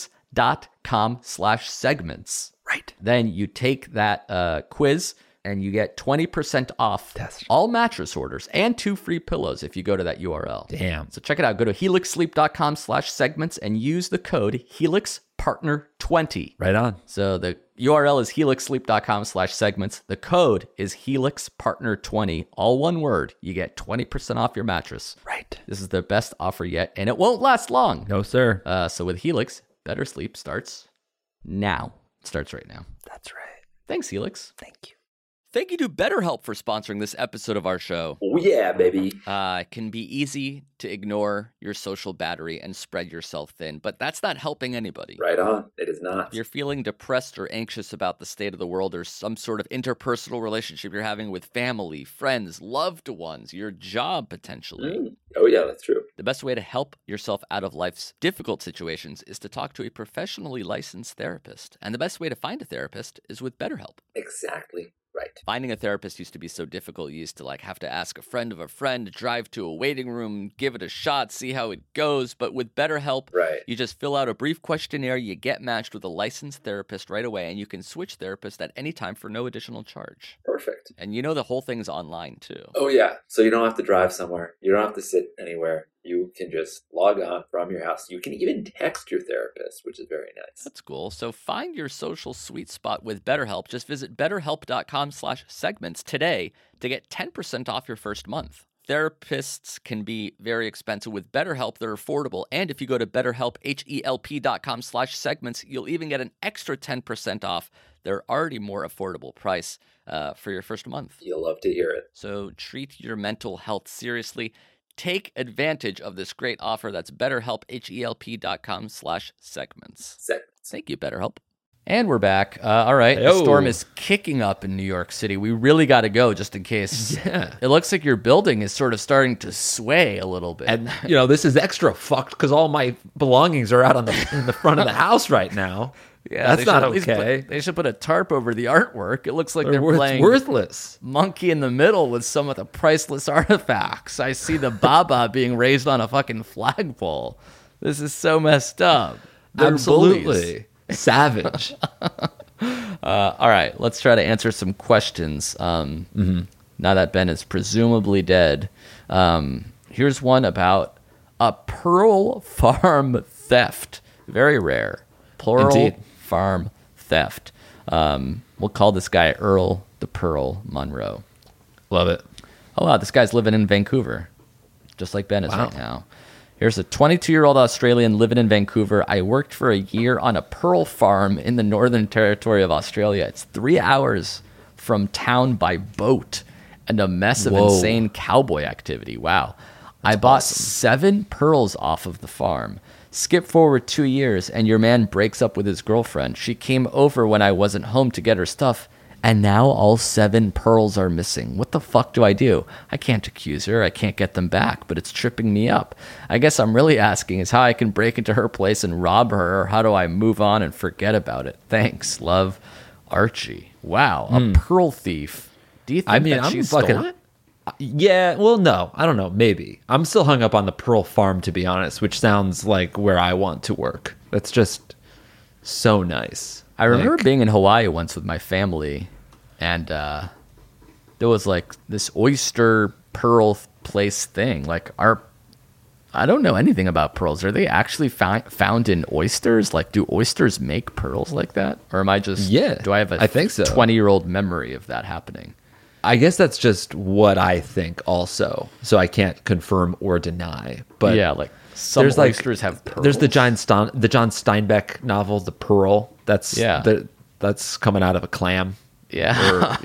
helix.com/segments. Right. Then you take that quiz and you get 20% off Test. all mattress orders and 2 free pillows if you go to that URL. Damn. So check it out. Go to helixsleep.com/segments and use the code HelixPartner20. Right on. So the URL is helixsleep.com/segments. The code is HelixPartner20. All one word. You get 20% off your mattress. Right. This is the best offer yet, and it won't last long. No, sir. So with Helix, better sleep starts now. It starts right now. That's right. Thanks, Helix. Thank you. Thank you to BetterHelp for sponsoring this episode of our show. Oh, yeah, baby. It can be easy to ignore your social battery and spread yourself thin, but that's not helping anybody. Right on. It is not. If you're feeling depressed or anxious about the state of the world or some sort of interpersonal relationship you're having with family, friends, loved ones, your job potentially, Oh, yeah, that's true. the best way to help yourself out of life's difficult situations is to talk to a professionally licensed therapist. And the best way to find a therapist is with BetterHelp. Exactly. Right. Finding a therapist used to be so difficult. You used to have to ask a friend of a friend, drive to a waiting room, give it a shot, see how it goes. But with BetterHelp, Right. you just fill out a brief questionnaire, you get matched with a licensed therapist right away, and you can switch therapists at any time for no additional charge. Perfect. And the whole thing's online too. Oh, yeah. So you don't have to drive somewhere. You don't have to sit anywhere. You can just log on from your house. You can even text your therapist, which is very nice. That's cool. So find your social sweet spot with BetterHelp. Just visit betterhelp.com/segments today to get 10% off your first month. Therapists can be very expensive. With BetterHelp, they're affordable. And if you go to BetterHelp, HELP.com/segments, you'll even get an extra 10% off their already more affordable price for your first month. You'll love to hear it. So treat your mental health seriously. Take advantage of this great offer. That's BetterHelp, HELP.com/segments. Segments. Thank you, BetterHelp. And we're back. All right. The Yo. storm is kicking up in New York City. We really got to go just in case. Yeah. It looks like your building is sort of starting to sway a little bit. And, this is extra fucked because all my belongings are out in the front of the house right now. yeah, That's not at least okay. they should put a tarp over the artwork. It looks like they're It's playing worthless. Monkey in the Middle with some of the priceless artifacts. I see the Baba being raised on a fucking flagpole. This is so messed up. They're bullies. Absolutely. Savage. All right, let's try to answer some questions. Now that Ben is presumably dead, here's one about a pearl farm theft. Very rare. Plural Indeed. farm theft. We'll call this guy Earl the Pearl Monroe. Love it. Oh, wow, this guy's living in Vancouver, just like Ben is Wow. right now. Here's a 22-year-old Australian living in Vancouver. I worked for a year on a pearl farm in the Northern Territory of Australia. It's 3 hours from town by boat and a mess of insane cowboy activity. Wow. I bought 7 pearls off of the farm. Skip forward 2 years and your man breaks up with his girlfriend. She came over when I wasn't home to get her stuff. And now all 7 pearls are missing. What the fuck do I do? I can't accuse her. I can't get them back, but it's tripping me up. I guess I'm really asking is how I can break into her place and rob her, or how do I move on and forget about it? Thanks. Love, Archie. Wow, a pearl thief. Do you think that she stole it? Yeah, well, no. I don't know. Maybe. I'm still hung up on the pearl farm, to be honest, which sounds like where I want to work. That's just so nice. I remember being in Hawaii once with my family, and there was like this oyster pearl place thing. Like I don't know anything about pearls. Are they actually found in oysters? Like, do oysters make pearls like that? Or am I just, do I have a I think so. 20-year-old memory of that happening? I guess that's just what I think also. So I can't confirm or deny. But yeah, like some oysters have pearls. There's the John Steinbeck novel, The Pearl. That's coming out of a clam. Yeah.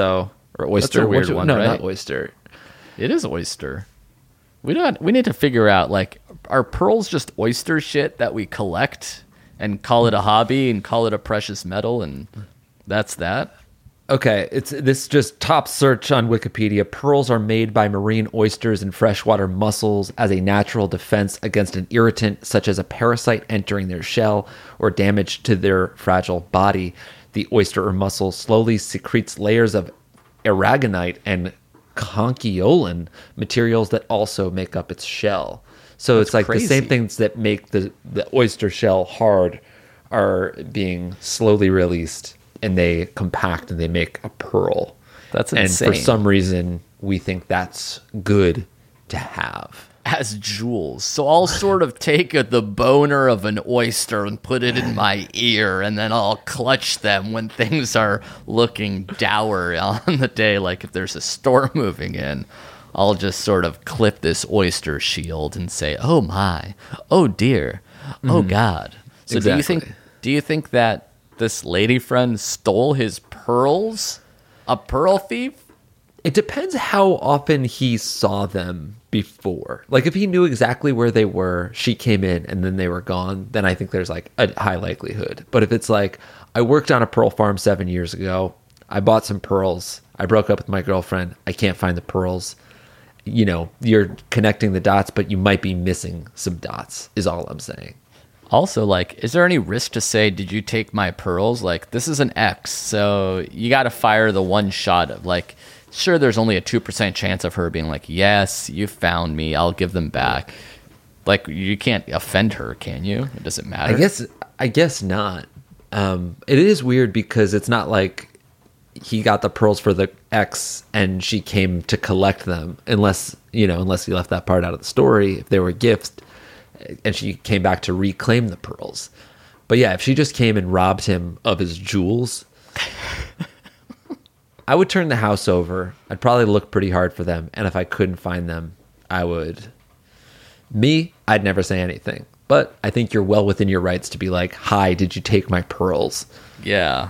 Or oyster. That's a weird one, no, right? not oyster. It is oyster. We need to figure out, like, are pearls just oyster shit that we collect and call it a hobby and call it a precious metal, and that's that? Okay, this just top search on Wikipedia. Pearls are made by marine oysters and freshwater mussels as a natural defense against an irritant such as a parasite entering their shell or damage to their fragile body. The oyster or mussel slowly secretes layers of aragonite and conchiolin, materials that also make up its shell. So it's like crazy. the same things that make the oyster shell hard are being slowly released, and they compact and they make a pearl. That's insane. And for some reason, we think that's good to have. As jewels. So I'll sort of take the boner of an oyster and put it in my ear, and then I'll clutch them when things are looking dour on the day. Like if there's a storm moving in, I'll just sort of clip this oyster shield and say, oh my, oh dear, oh God. So Exactly. do you think that this lady friend stole his pearls? A pearl thief? It depends how often he saw them before. Like if he knew exactly where they were, she came in and then they were gone, then I think there's like a high likelihood. But if it's like, I worked on a pearl farm 7 years ago, I bought some pearls, I broke up with my girlfriend, I can't find the pearls, you know, you're connecting the dots, but you might be missing some dots, is all I'm saying. Also, like, is there any risk to say, did you take my pearls? Like, this is an X, so you got to fire the one shot of, like, sure, there's only a 2% chance of her being like, yes, you found me, I'll give them back. Like, you can't offend her, can you? It doesn't matter. I guess not. It is weird because it's not like he got the pearls for the ex and she came to collect them, unless you left that part out of the story, if they were gifts and she came back to reclaim the pearls. But yeah, if she just came and robbed him of his jewels, I would turn the house over. I'd probably look pretty hard for them. And if I couldn't find them, I'd never say anything. But I think you're well within your rights to be like, hi, did you take my pearls? Yeah.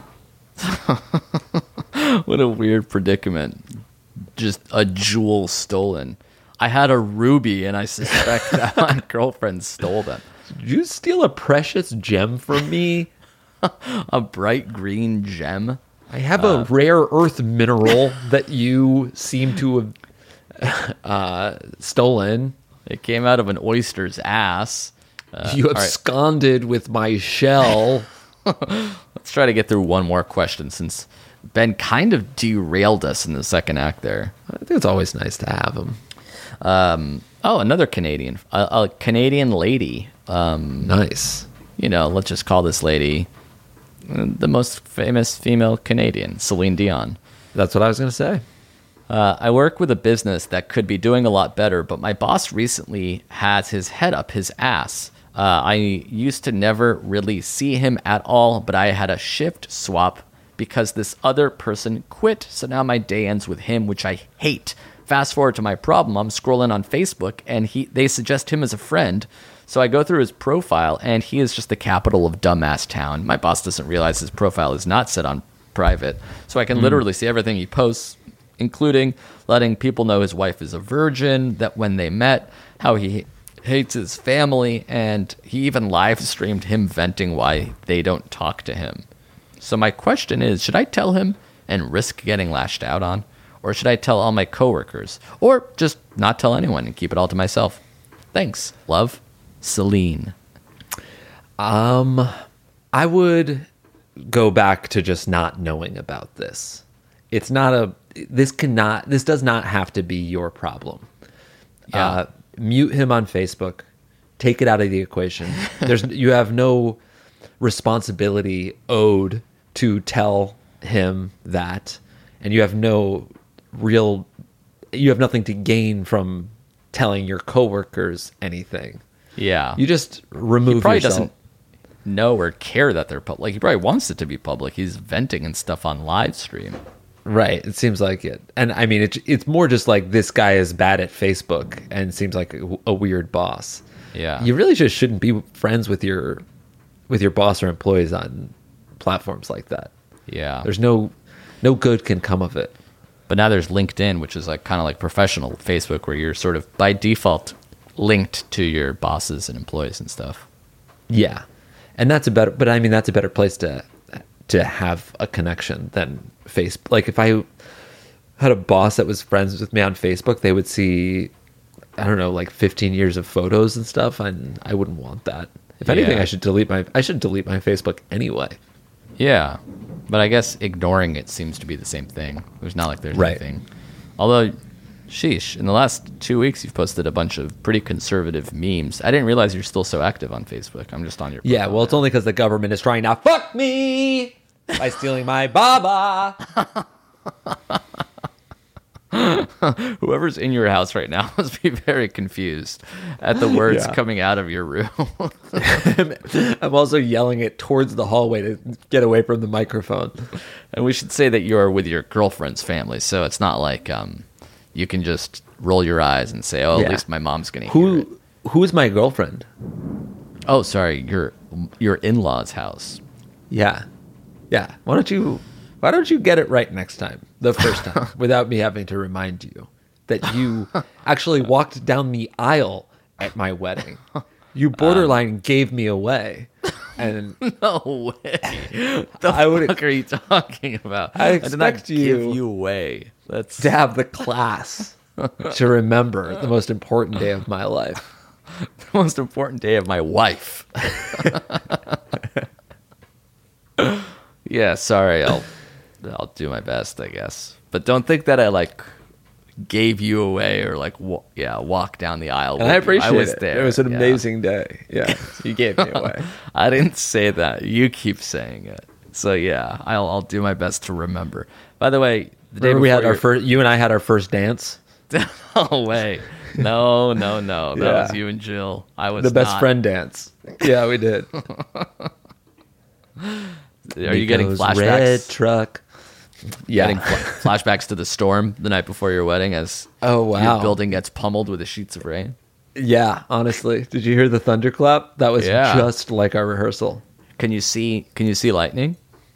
What a weird predicament. Just a jewel stolen. I had a ruby and I suspect that my girlfriend stole them. Did you steal a precious gem from me? A bright green gem. I have a rare earth mineral that you seem to have stolen. It came out of an oyster's ass. You absconded with my shell. Let's try to get through one more question since Ben kind of derailed us in the second act there. I think it's always nice to have them. Another Canadian. A Canadian lady. Nice. Let's just call this lady the most famous female Canadian, Celine Dion. That's what I was going to say. I work with a business that could be doing a lot better, but my boss recently has his head up his ass. I used to never really see him at all, but I had a shift swap because this other person quit, so now my day ends with him, which I hate. fast forward to my problem. I'm scrolling on Facebook, and they suggest him as a friend. So I go through his profile, and he is just the capital of dumbass town. My boss doesn't realize his profile is not set on private, so I can literally see everything he posts, including letting people know his wife is a virgin, that when they met, how he hates his family, and he even live streamed him venting why they don't talk to him. So my question is, should I tell him and risk getting lashed out on? Or should I tell all my coworkers? Or just not tell anyone and keep it all to myself? Thanks, love. Celine. I would go back to just not knowing about this. This does not have to be your problem. Yeah. Mute him on Facebook. Take it out of the equation. You have no responsibility owed to tell him that, and you have nothing to gain from telling your coworkers anything. Yeah. You just remove He probably yourself. doesn't know or care that they're public. Like, he probably wants it to be public. He's venting and stuff on live stream. Right. It seems like it. And I mean, it's more just like this guy is bad at Facebook and seems like a weird boss. Yeah. You really just shouldn't be friends with your boss or employees on platforms like that. Yeah. There's no good can come of it. But now there's LinkedIn, which is like kind of like professional Facebook, where you're sort of by default linked to your bosses and employees and stuff. Yeah. And that's a better place to have a connection than Facebook. Like, if I had a boss that was friends with me on Facebook, they would see, I don't know, like 15 years of photos and stuff, and I wouldn't want that. If anything, Yeah. I should delete my Facebook anyway. Yeah. But I guess ignoring it seems to be the same thing. It's not like there's Right. anything. Although, sheesh, in the last 2 weeks, you've posted a bunch of pretty conservative memes. I didn't realize you're still so active on Facebook. I'm just on your Yeah, profile well, it's now. only because the government is trying to fuck me by stealing my baba. Whoever's in your house right now must be very confused at the words Yeah. coming out of your room. I'm also yelling it towards the hallway to get away from the microphone. And we should say that you're with your girlfriend's family, so it's not like you can just roll your eyes and say, "Oh, Yeah. at least my mom's gonna hear it." Who's my girlfriend? Oh, sorry, your in-laws' house. Yeah. Why don't you get it right next time, the first time, without me having to remind you that you actually walked down the aisle at my wedding. You borderline gave me away. And No way. The I would- fuck are you talking about? I did not expect you- give you away. That's to have the class to remember the most important day of my life. the most important day of my wife. Yeah, sorry. I'll do my best, I guess. But don't think that I like gave you away or like walk down the aisle. And with I you. appreciate I was it. there. It was an yeah. amazing day. Yeah. You gave me away. I didn't say that. You keep saying it. So yeah, I'll do my best to remember. By the way, the day Remember we had before you and I had our first dance? No way. No. That Yeah. was you and Jill. I was The best not. friend dance. Yeah, we did. Are you getting Nico's flashbacks? Red truck. Yeah. Getting flashbacks to the storm the night before your wedding as Oh, wow. your building gets pummeled with the sheets of rain. Yeah, honestly. Did you hear the thunderclap? That was Yeah. just like our rehearsal. Can you see lightning?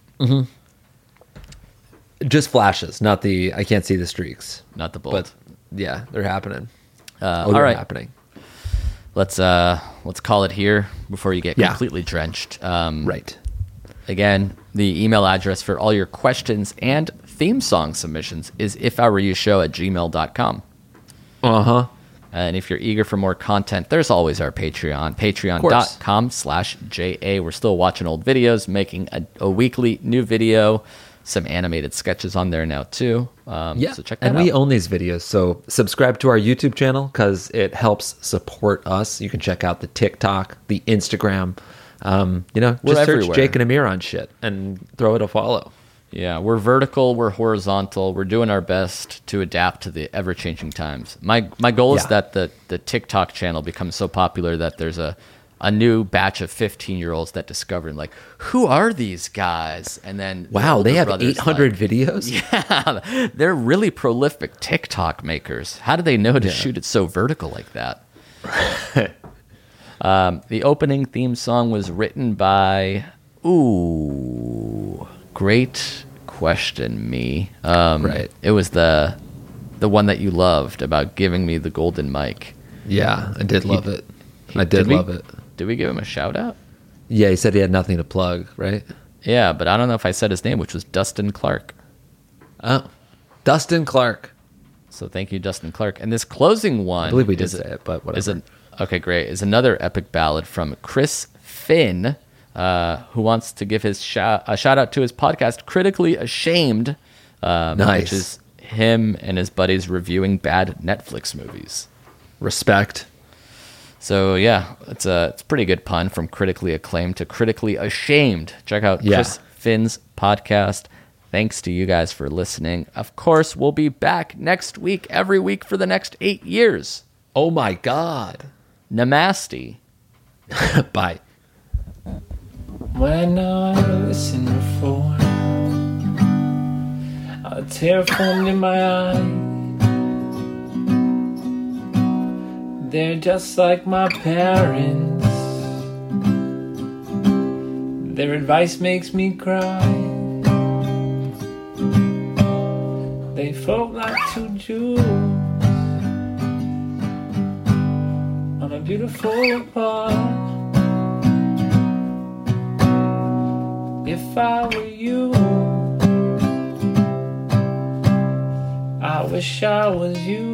Just flashes, I can't see the streaks. Not the bolt. But yeah, they're happening. all They're right. happening. Let's call it here before you get Yeah. completely drenched. Right. Again, the email address for all your questions and theme song submissions is ifhowreyoushow@gmail.com. Uh-huh. And if you're eager for more content, there's always our Patreon, patreon.com/JA. We're still watching old videos, making a weekly new video, some animated sketches on there now too. Yeah. So check that and out. we own these videos, so subscribe to our YouTube channel because it helps support us. You can check out the TikTok, the Instagram. We're Just search everywhere. Jake and Amir on shit and throw it a follow. Yeah, we're vertical, we're horizontal, we're doing our best to adapt to the ever-changing times. My goal is Yeah. that the TikTok channel becomes so popular that there's a a new batch of 15-year-olds that discovered, like, who are these guys? And then Wow, they have brothers, 800 like, videos? yeah, they're really prolific TikTok makers. How do they know to shoot it so vertical like that? The opening theme song was written by, great question, me. Right. It was the one that you loved about giving me the golden mic. Yeah, I did love it. I did love it. Did we give him a shout out? Yeah, he said he had nothing to plug, right? Yeah, but I don't know if I said his name, which was Dustin Clark. Oh, Dustin Clark. So thank you, Dustin Clark. And this closing one, I believe we did say it, but whatever. Okay, great. Is another epic ballad from Chris Finn, who wants to give a shout out to his podcast, Critically Ashamed, Nice. which is him and his buddies reviewing bad Netflix movies. Respect. So yeah, it's a pretty good pun from critically acclaimed to critically ashamed. Check out Chris Finn's podcast. Thanks to you guys for listening. Of course, we'll be back next week, every week for the next 8 years. Oh my God. Namaste. Bye. When I listen before, a tear formed in my eye. They're just like my parents. Their advice makes me cry. They float like two jewels on a beautiful pond. If I were you, I wish I was you.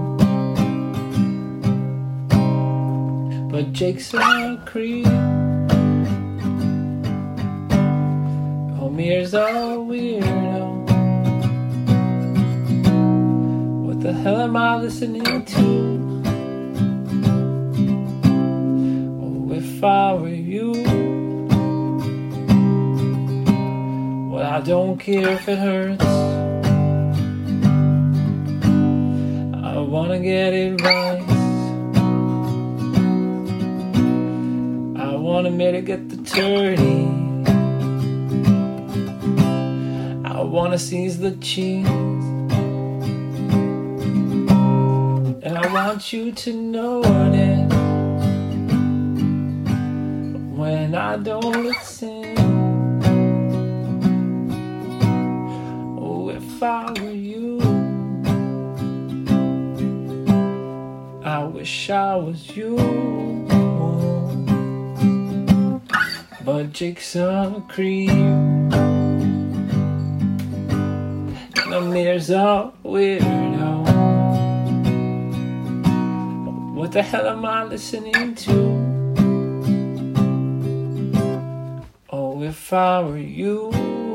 But Jake's a creep. Homer's a weirdo. What the hell am I listening to? Oh, if I were you, well, I don't care if it hurts. I wanna get advice. I wanna mitigate the dirty. I wanna seize the cheese. And I want you to notice when I don't listen. Oh, if I were you, I wish I was you. But Jake's a creep, and Amir's a weirdo. What the hell am I listening to? Oh, if I were you,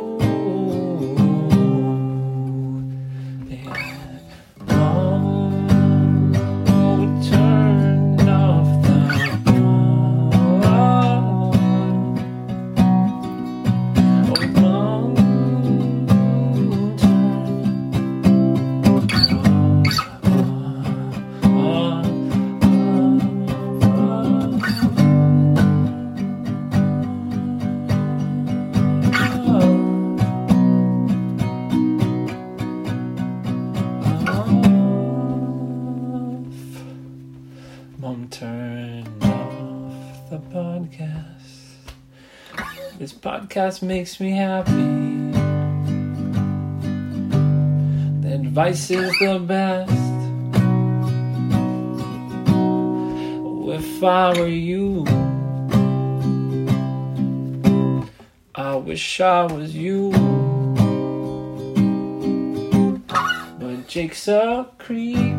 then Mom would turn off the Mom, turn off the podcast. This podcast makes me happy. The advice is the best. Oh, if I were you, I wish I was you. But Jake's a creep.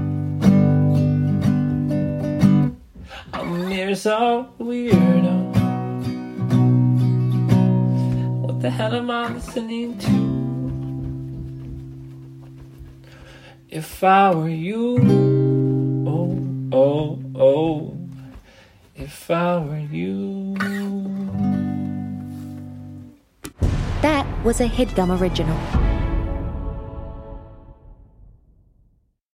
Amir's a weirdo. What the hell am I listening to? If I were you, oh, oh, oh. If I were you. That was a HeadGum original.